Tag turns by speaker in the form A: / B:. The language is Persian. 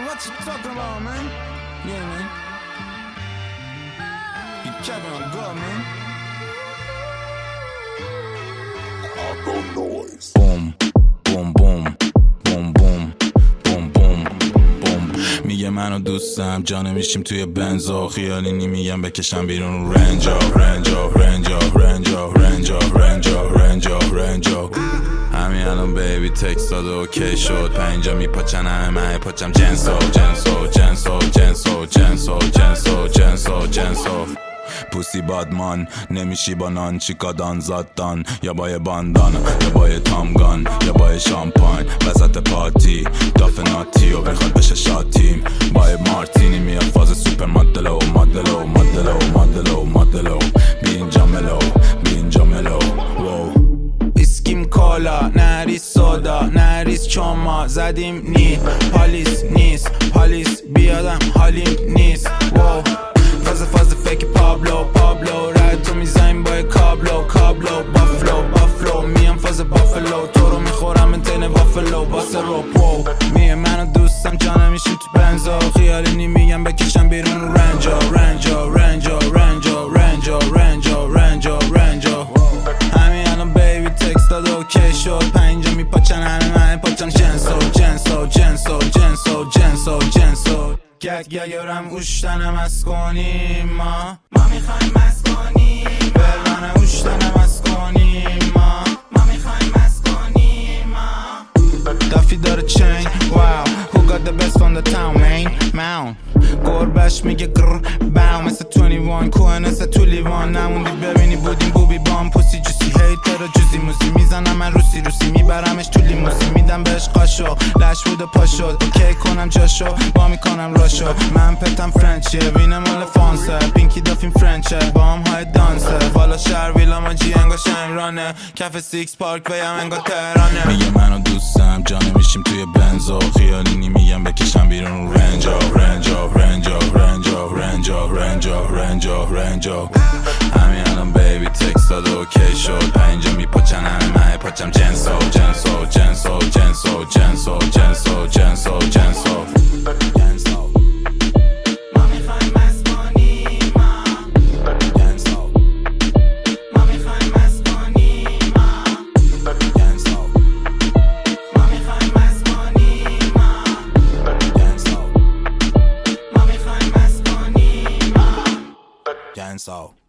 A: what you talking about, man? Yeah, man. You capping on God, man.
B: Noise.
C: Boom, boom, boom, boom, boom, boom, boom, boom. میگه منو دوستم جا نمیشیم توی بنزا خیالی میگم بکشم بیرون رنجا رنجا رنجا رنجا رنجا رنجا رنجا رنجا. همین الان بیبی تکست داد اوکی شد پنجا میپاچن همه پاچم جنسو جنسو جنسو جنسو جنسو جنسو جنسو جنسو. پوسی بادمان نمیشی با نان چیکادان زادان یا با یه باندان یا با یه تامگان یا با یه شامپاین وسط پارتی داف ناتی و بخواد بشه شاتیم با یه مارتینی میاد فاز سوپر مدلو مدلو مدلو مدلو مدلو بی اینجا ملو بی اینجا ملو.
A: اسکیم کالا نریس سودا نریس چوما زدیم نی پالیس نیست پالیس بیادم حالیم نیست. فاز فکر پابلو رد تو میزنیم با کابلو بافلو میام فاز بافلو تو رو میخورم انتین وافلو باس روپو. میه منو دوستم جا نمیشیم تو بنزا خیالی میگم بکشم بیرون رنجا رنجا رنجا رنجا رنجا رنجا رنجا رنجا. همین الان بیبی تکست داد اوکی شد پنجا میپاچن همه پاچم جنسو جنسو جنسو جنسو جنسو جنسو. گگرم اوشتنم از کنیم ما میخوایم از کنیم برانه اوشتنم از کنیم ما میخوایم از کنیم دافی داره چین واو who got the best from the town man گربش میگه گر باو مثل 21 کوه مثل تو لیوان نموندی ببینی بودیم بوبی بام پوسی جوسی هیتر جوزی موزی میزنم من روسی میبرمش تو لیموزی میدم بهش قاشو لش بود و پا شد اوکی کنم جاشو با میکنم راشو من پتم فرنچیه وینه مال فانسه پینکی دافیم فرنچه با هم های دانسه بالا شهر ویلا ماجی انگا شنگرانه کف سیکس پارک ویم انگا تهرانه.
C: میگه منو دوستم جا نمیشیم توی بنزا خیالی میگم بکشم بیرون رنجا رنجا رنجا رنجا رنجا رنجا رنجا رنجا. همین الان بیبی تکست داد اوکی شد پنجا میپاچن همه پاچم جنسو جنسو جنسو جنسو جنسو جنسو جنسو جنسو جنسو.
A: ما میخوایم از کنیم
C: جنسو
A: ما میخوایم از کنیم
C: جنسو
A: ما میخوایم از کنیم
C: جنسو
A: ما میخوایم از کنیم
C: جنسو.